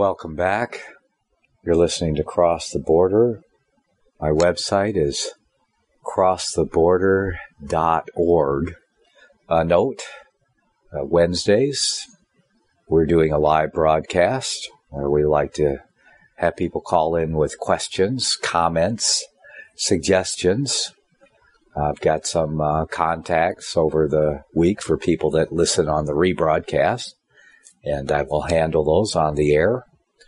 Welcome back. You're listening to Cross the Border. My website is crosstheborder.org. Note, Wednesdays, we're doing a live broadcast where we like to have people call in with questions, comments, suggestions. I've got some contacts over the week for people that listen on the rebroadcast, and I will handle those on the air.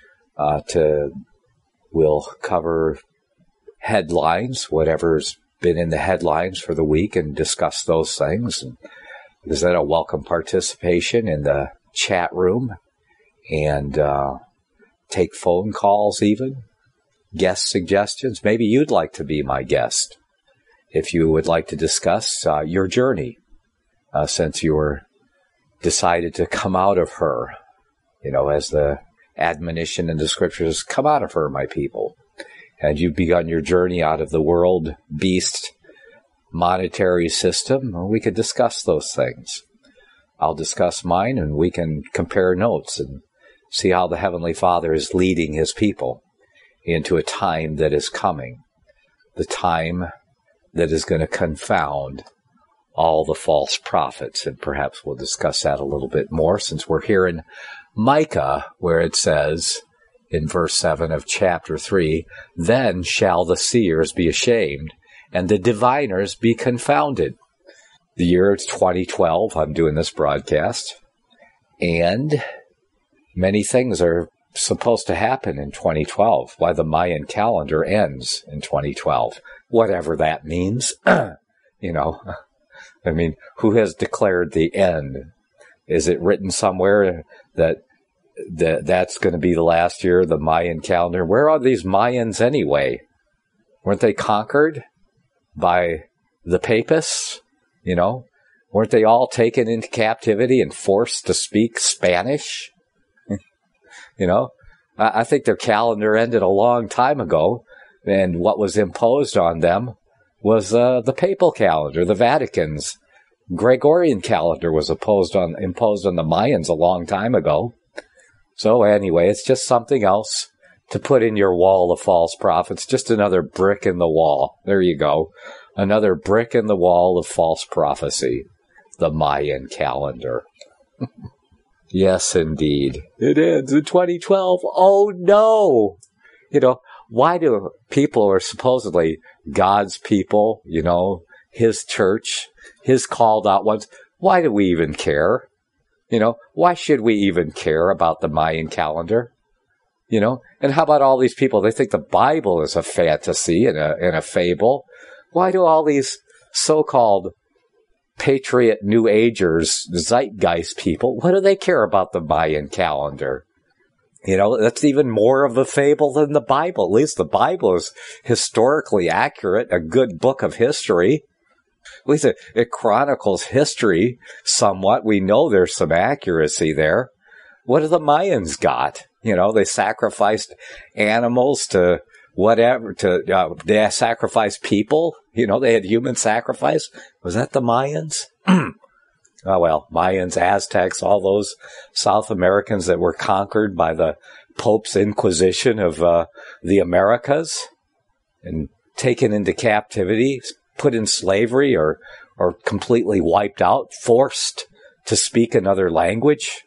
We'll cover headlines, whatever's been in the headlines for the week, and discuss those things. And is that a welcome participation in the chat room, and take phone calls even, guest suggestions. Maybe you'd like to be my guest if you would like to discuss your journey since you were decided to come out of her, as the admonition in the scriptures, come out of her, my people. And you've begun your journey out of the world beast monetary system. We could discuss those things. I'll discuss mine, and we can compare notes and see how the Heavenly Father is leading His people into a time that is coming, the time that is going to confound all the false prophets. And perhaps we'll discuss that a little bit more, since we're here in Micah, where it says in verse 7 of chapter 3, "Then shall the seers be ashamed, and the diviners be confounded." The year is 2012. I'm doing this broadcast, and many things are supposed to happen in 2012. Why, the Mayan calendar ends in 2012, whatever that means. I mean, who has declared the end? Is it written somewhere that that's going to be the last year of the Mayan calendar? Where are these Mayans anyway? Weren't they conquered by the papists? Weren't they all taken into captivity and forced to speak Spanish? I think their calendar ended a long time ago, and what was imposed on them was the papal calendar. The Vatican's Gregorian calendar was imposed on the Mayans a long time ago. So anyway, it's just something else to put in your wall of false prophets, just another brick in the wall. There you go. Another brick in the wall of false prophecy, the Mayan calendar. Yes, indeed. It ends in 2012. Oh, no. Why do people who are supposedly God's people, His church, His called out ones, why do we even care? Why should we even care about the Mayan calendar? And how about all these people? They think the Bible is a fantasy and a fable. Why do all these so-called patriot New Agers, zeitgeist people, what do they care about the Mayan calendar? That's even more of a fable than the Bible. At least the Bible is historically accurate, a good book of history. At least it chronicles history somewhat. We know there's some accuracy there. What have the Mayans got? They sacrificed animals to whatever, they sacrificed people. They had human sacrifice. Was that the Mayans? Oh, well, Mayans, Aztecs, all those South Americans that were conquered by the Pope's Inquisition of the Americas and taken into captivity, put in slavery, or completely wiped out, forced to speak another language.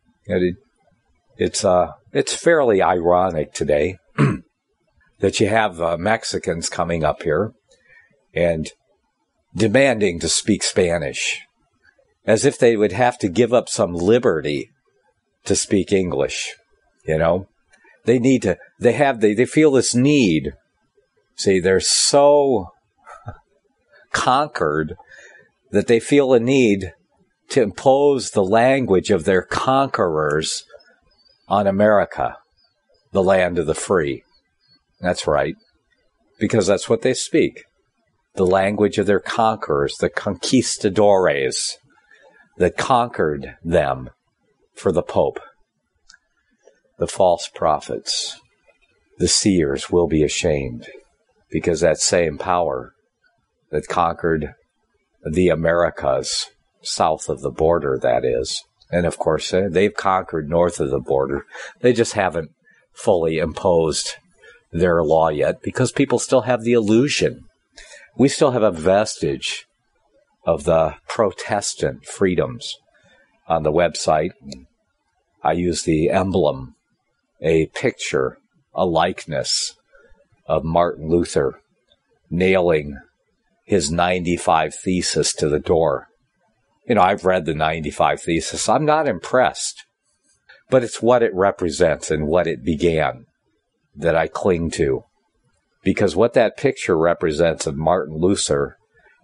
It's fairly ironic today that you have Mexicans coming up here and demanding to speak Spanish, as if they would have to give up some liberty to speak English. They need to, they feel this need. See, they're so conquered that they feel a need to impose the language of their conquerors on America, the land of the free. That's right, because that's what they speak. The language of their conquerors, the conquistadores that conquered them for the Pope. The false prophets, the seers will be ashamed, because that same power that conquered the Americas, south of the border, that is, And of course, they've conquered north of the border. They just haven't fully imposed their law yet because people still have the illusion. We still have a vestige of the Protestant freedoms on the website. I use the emblem, a picture, a likeness of Martin Luther nailing his 95 Thesis to the door. You know, I've read the 95 Thesis. I'm not impressed, but it's what it represents and what it began that I cling to. Because what that picture represents of Martin Luther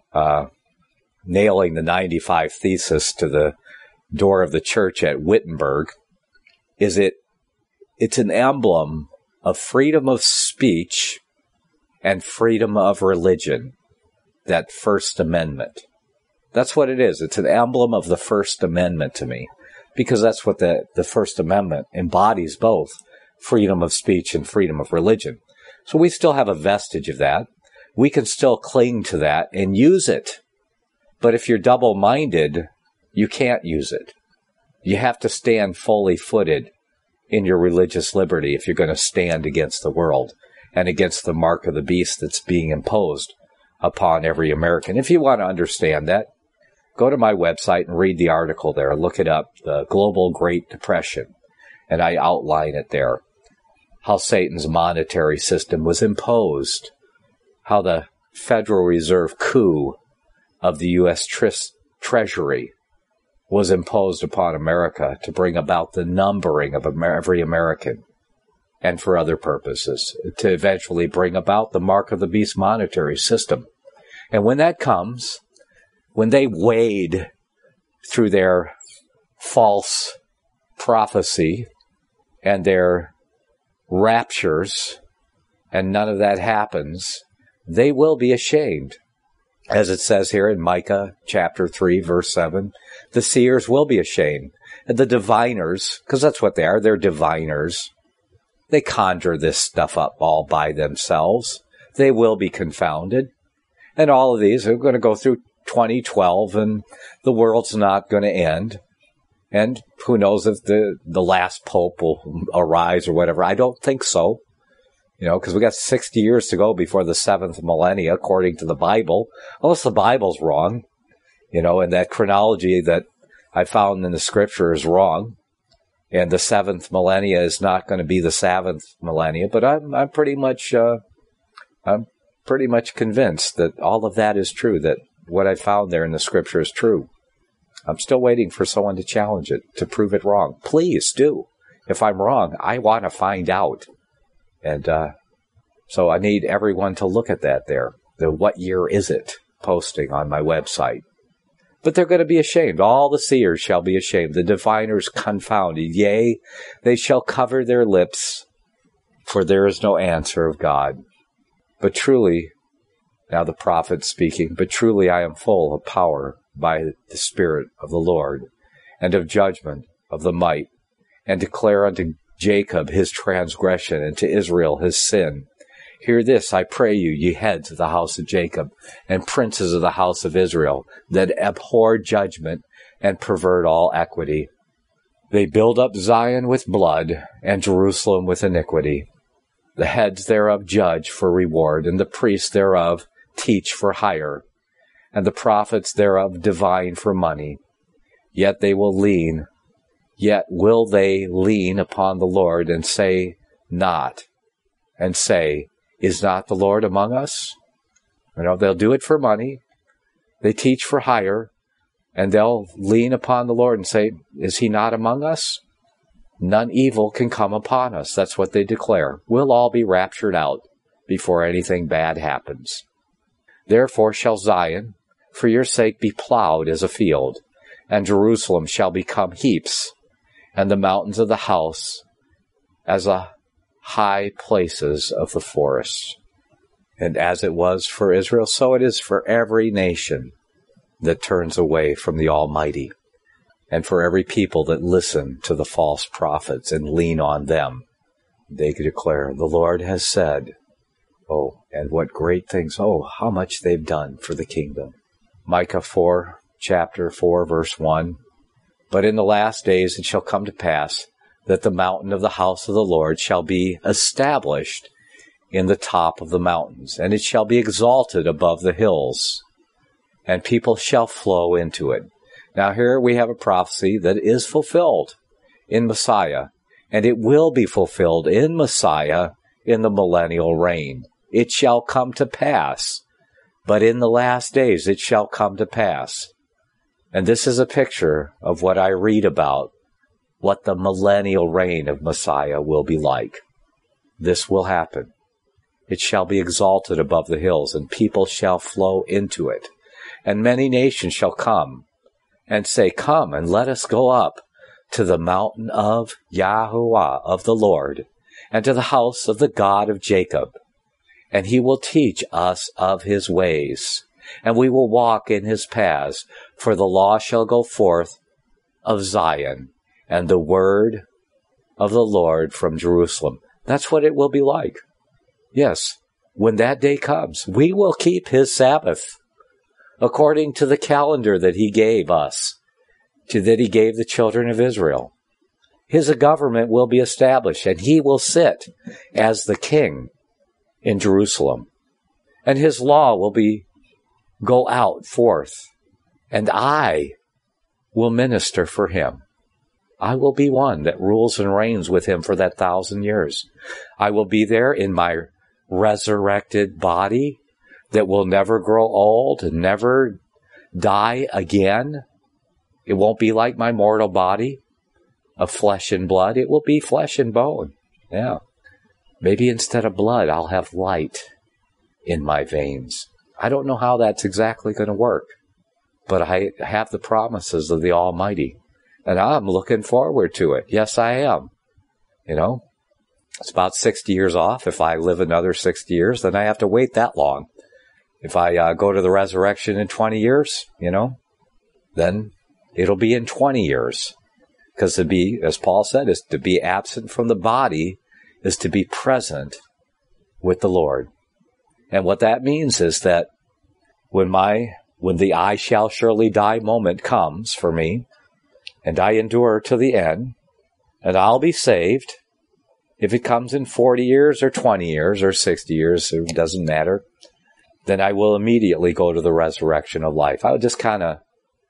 nailing the 95 Thesis to the door of the church at Wittenberg is it's an emblem of freedom of speech and freedom of religion, that First Amendment. That's what it is. It's an emblem of the First Amendment to me, because that's what the First Amendment embodies, both freedom of speech and freedom of religion. So we still have a vestige of that. We can still cling to that and use it. But if you're double-minded, you can't use it. You have to stand fully footed in your religious liberty if you're going to stand against the world and against the mark of the beast that's being imposed upon every American. If you want to understand that, go to my website and read the article there. Look it up, the Global Great Depression, and I outline it there. How Satan's monetary system was imposed, how the Federal Reserve coup of the U.S. Treasury was imposed upon America to bring about the numbering of every American, and for other purposes, to eventually bring about the mark of the beast monetary system. And when that comes, when they wade through their false prophecy and their raptures, and none of that happens, they will be ashamed. As it says here in Micah chapter 3, verse 7, the seers will be ashamed. And the diviners, because that's what they are, they're diviners. They conjure this stuff up all by themselves. They will be confounded. And all of these are going to go through 2012, and the world's not going to end. And who knows if the last pope will arise or whatever. I don't think so. You know, because we got 60 years to go before the 7th millennia, according to the Bible. Unless the Bible's wrong, you know, and that chronology that I found in the scripture is wrong. And the 7th millennia is not going to be the 7th millennia. But I'm pretty much convinced that all of that is true, that what I found there in the scripture is true. I'm still waiting for someone to challenge it, to prove it wrong. Please do. If I'm wrong, I want to find out. And so I need everyone to look at that there. The what year is it posting on my website. But they're going to be ashamed. All the seers shall be ashamed. The diviners confounded. Yea, they shall cover their lips, for there is no answer of God. But truly, now the prophet speaking, but truly I am full of power by the Spirit of the Lord, and of judgment of the might, and declare unto Jacob his transgression, and to Israel his sin. Hear this, I pray you, ye heads of the house of Jacob, and princes of the house of Israel, that abhor judgment and pervert all equity. They build up Zion with blood, and Jerusalem with iniquity. The heads thereof judge for reward, and the priests thereof teach for hire, and the prophets thereof divine for money. Yet will they lean upon the Lord, and say not, and say, is not the Lord among us? You know, they'll do it for money. They teach for hire, and they'll lean upon the Lord and say, is he not among us? None evil can come upon us. That's what they declare. We'll all be raptured out before anything bad happens. Therefore shall Zion, for your sake, be plowed as a field, and Jerusalem shall become heaps, and the mountains of the house as the high places of the forest. And as it was for Israel, so it is for every nation that turns away from the Almighty, and for every people that listen to the false prophets and lean on them. They declare, the Lord has said, oh, and what great things, oh, how much they've done for the kingdom. Micah 4, chapter 4, verse 1. But in the last days it shall come to pass that the mountain of the house of the Lord shall be established in the top of the mountains, and it shall be exalted above the hills, and people shall flow into it. Now here we have a prophecy that is fulfilled in Messiah, and it will be fulfilled in Messiah in the millennial reign. It shall come to pass, but in the last days it shall come to pass. And this is a picture of what I read about, what the millennial reign of Messiah will be like. This will happen. It shall be exalted above the hills, and people shall flow into it. And many nations shall come and say, Come and let us go up to the mountain of Yahuwah, of the Lord, and to the house of the God of Jacob. And he will teach us of his ways, and we will walk in his paths. For the law shall go forth of Zion, and the word of the Lord from Jerusalem. That's what it will be like. Yes, when that day comes, we will keep his Sabbath according to the calendar that he gave us, that he gave the children of Israel. His government will be established, and he will sit as the king in Jerusalem. And his law will go out forth, and I will minister for him. I will be one that rules and reigns with him for that 1,000 years. I will be there in my resurrected body that will never grow old and never die again. It won't be like my mortal body of flesh and blood. It will be flesh and bone. Yeah. Maybe instead of blood, I'll have light in my veins. I don't know how that's exactly going to work, but I have the promises of the Almighty, and I'm looking forward to it. Yes, I am. It's about 60 years off. If I live another 60 years, then I have to wait that long. If I go to the resurrection in 20 years, then it'll be in 20 years. Because to be, as Paul said, is to be absent from the body is to be present with the Lord. And what that means is that when the I shall surely die moment comes for me, and I endure to the end, and I'll be saved, if it comes in 40 years or 20 years or 60 years, it doesn't matter, then I will immediately go to the resurrection of life. I would just kind of,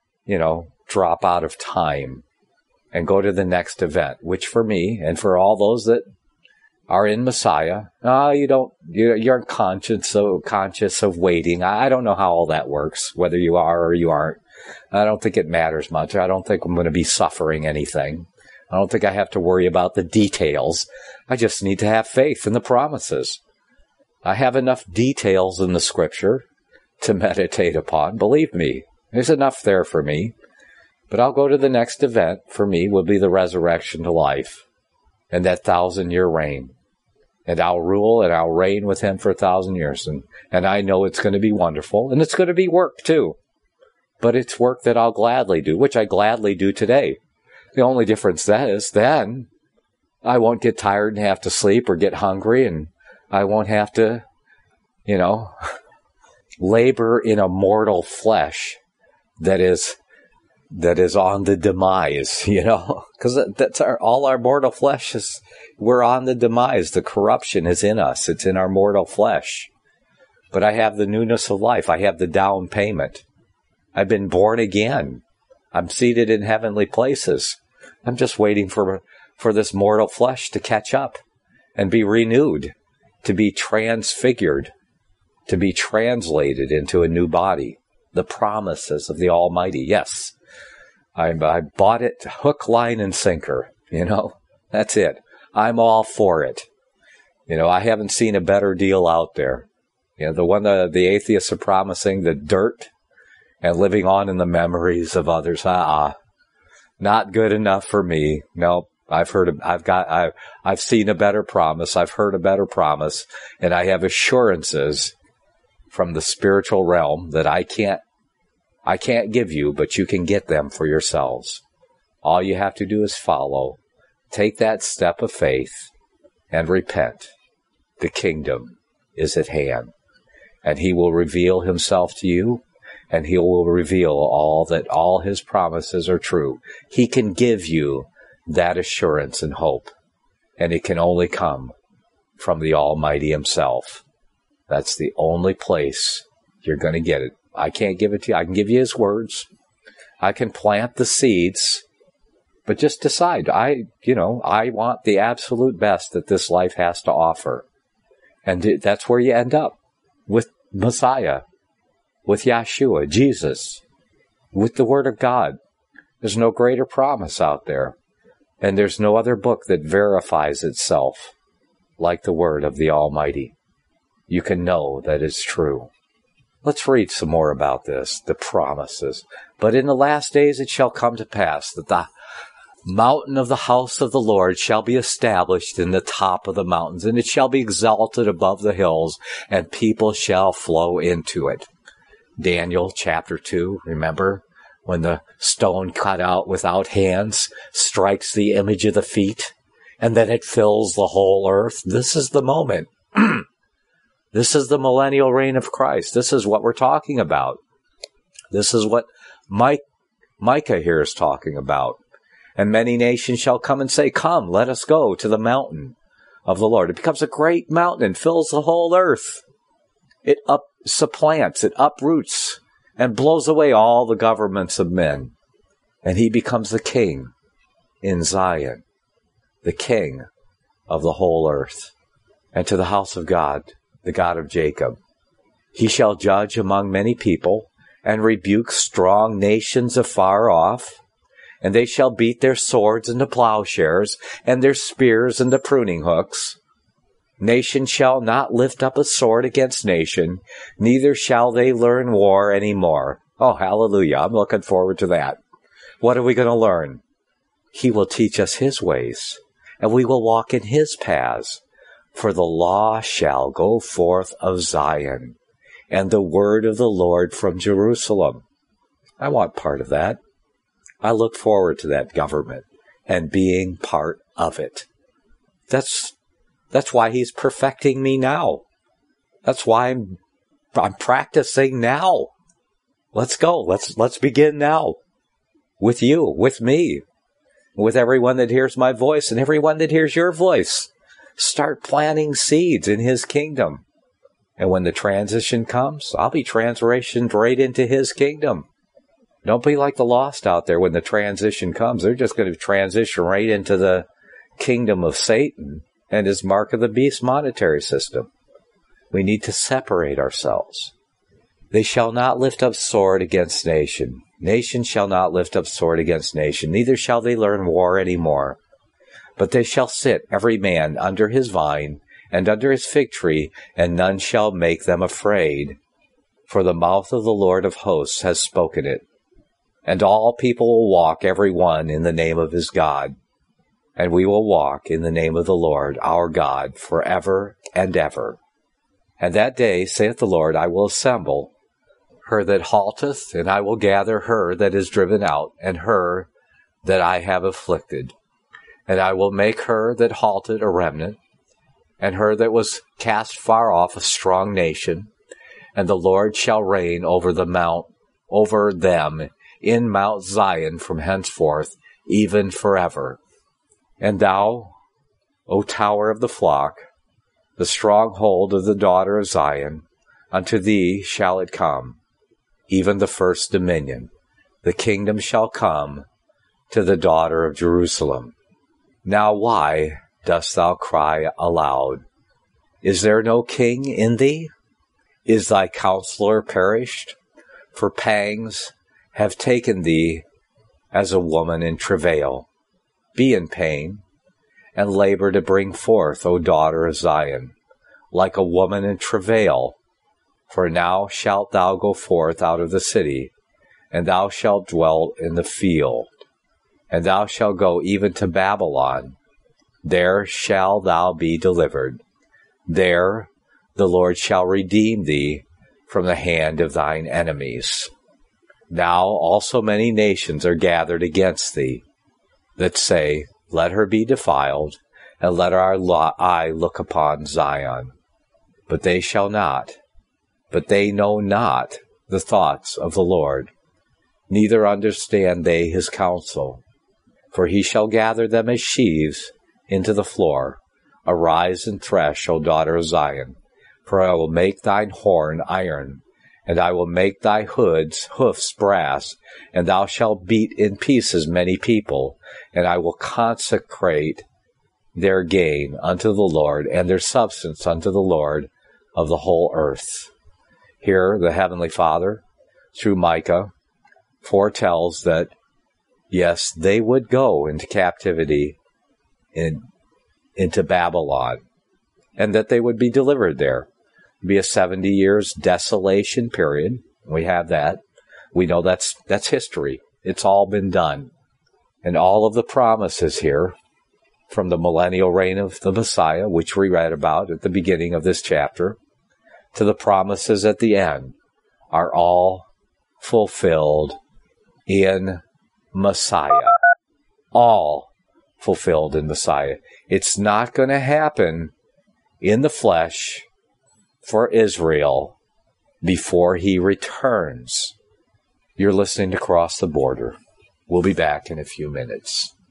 drop out of time and go to the next event, which for me and for all those that are in Messiah, you're conscious of waiting. I don't know how all that works, whether you are or you aren't. I don't think it matters much. I don't think I'm going to be suffering anything. I don't think I have to worry about the details. I just need to have faith in the promises. I have enough details in the scripture to meditate upon. Believe me, there's enough there for me. But I'll go to the next event. For me, will be the resurrection to life and that 1,000-year reign. And I'll rule and I'll reign with him for 1,000 years. And I know it's going to be wonderful. And it's going to be work too. But it's work that I'll gladly do, which I gladly do today. The only difference then I won't get tired and have to sleep or get hungry, and I won't have to, labor in a mortal flesh that is on the demise, because that's all our mortal flesh is. We're on the demise. The corruption is in us. It's in our mortal flesh. But I have the newness of life. I have the down payment. I've been born again. I'm seated in heavenly places. I'm just waiting for this mortal flesh to catch up and be renewed, to be transfigured, to be translated into a new body. The promises of the Almighty. Yes. I bought it hook, line, and sinker. That's it. I'm all for it. I haven't seen a better deal out there. The one the atheists are promising, the dirt and living on in the memories of others. Not good enough for me. Nope. I've seen a better promise. I've heard a better promise, and I have assurances from the spiritual realm that I can't give you, but you can get them for yourselves. All you have to do is follow. Take that step of faith and repent. The kingdom is at hand, and he will reveal himself to you, and he will reveal all his promises are true. He can give you that assurance and hope, and it can only come from the Almighty himself. That's the only place you're going to get it. I can't give it to you. I can give you his words. I can plant the seeds, but just decide. I want the absolute best that this life has to offer. And that's where you end up, with Messiah, with Yeshua, Jesus, with the Word of God. There's no greater promise out there. And there's no other book that verifies itself like the Word of the Almighty. You can know that it's true. Let's read some more about this, the promises. But in the last days it shall come to pass that the mountain of the house of the Lord shall be established in the top of the mountains, and it shall be exalted above the hills, and people shall flow into it. Daniel chapter 2, remember? When the stone cut out without hands strikes the image of the feet, and then it fills the whole earth. This is the moment. This is the millennial reign of Christ. This is what we're talking about. This is what Micah here is talking about. And many nations shall come and say, come, let us go to the mountain of the Lord. It becomes a great mountain and fills the whole earth. It supplants, it uproots, and blows away all the governments of men. And he becomes the king in Zion, the king of the whole earth. And to the house of God, the God of Jacob, he shall judge among many people, and rebuke strong nations afar off. And they shall beat their swords into plowshares, and their spears into pruning hooks. Nation shall not lift up a sword against nation, neither shall they learn war any more. Oh, hallelujah. I'm looking forward to that. What are we going to learn? He will teach us his ways, and we will walk in his paths. For the law shall go forth of Zion, and the word of the Lord from Jerusalem. I want part of that. I look forward to that government and being part of it. That's why he's perfecting me now. That's why I'm practicing now. Let's go. Let's begin now. With you, with me, with everyone that hears my voice and everyone that hears your voice. Start planting seeds in his kingdom. And when the transition comes, I'll be transitioned right into his kingdom. Don't be like the lost out there when the transition comes. They're just going to transition right into the kingdom of Satan and his mark of the beast monetary system. We need to separate ourselves. They shall not lift up sword against nation. Nation shall not lift up sword against nation. Neither shall they learn war any more. But they shall sit every man under his vine and under his fig tree, and none shall make them afraid. For the mouth of the Lord of hosts has spoken it. And all people will walk every one in the name of his God. And we will walk in the name of the Lord our God forever and ever. And that day, saith the Lord, I will assemble her that halteth, and I will gather her that is driven out, and her that I have afflicted. And I will make her that halted a remnant, and her that was cast far off a strong nation. And the Lord shall reign over them in Mount Zion from henceforth, even forever. And thou, O tower of the flock, the stronghold of the daughter of Zion, unto thee shall it come, even the first dominion. The kingdom shall come to the daughter of Jerusalem. Now why dost thou cry aloud? Is there no king in thee? Is thy counselor perished? For pangs have taken thee as a woman in travail. Be in pain, and labor to bring forth, O daughter of Zion, like a woman in travail. For now shalt thou go forth out of the city, and thou shalt dwell in the field, and thou shalt go even to Babylon. There shall thou be delivered. There the Lord shall redeem thee from the hand of thine enemies. Now also many nations are gathered against thee, that say, Let her be defiled, and let our eye look upon Zion. But they shall not, but they know not the thoughts of the Lord, neither understand they his counsel. For he shall gather them as sheaves into the floor. Arise and thresh, O daughter of Zion, for I will make thine horn iron, and I will make thy hoofs brass, and thou shalt beat in pieces many people, and I will consecrate their gain unto the Lord, and their substance unto the Lord of the whole earth. Here the Heavenly Father, through Micah, foretells that, yes, they would go into captivity into Babylon, and that they would be delivered there. It'd be a 70 years desolation period. We have that. We know that's history. It's all been done. And all of the promises here from the millennial reign of the Messiah, which we read about at the beginning of this chapter, to the promises at the end, are all fulfilled in Messiah. All fulfilled in Messiah. It's not going to happen in the flesh for Israel before he returns. You're listening to Cross the Border. We'll be back in a few minutes.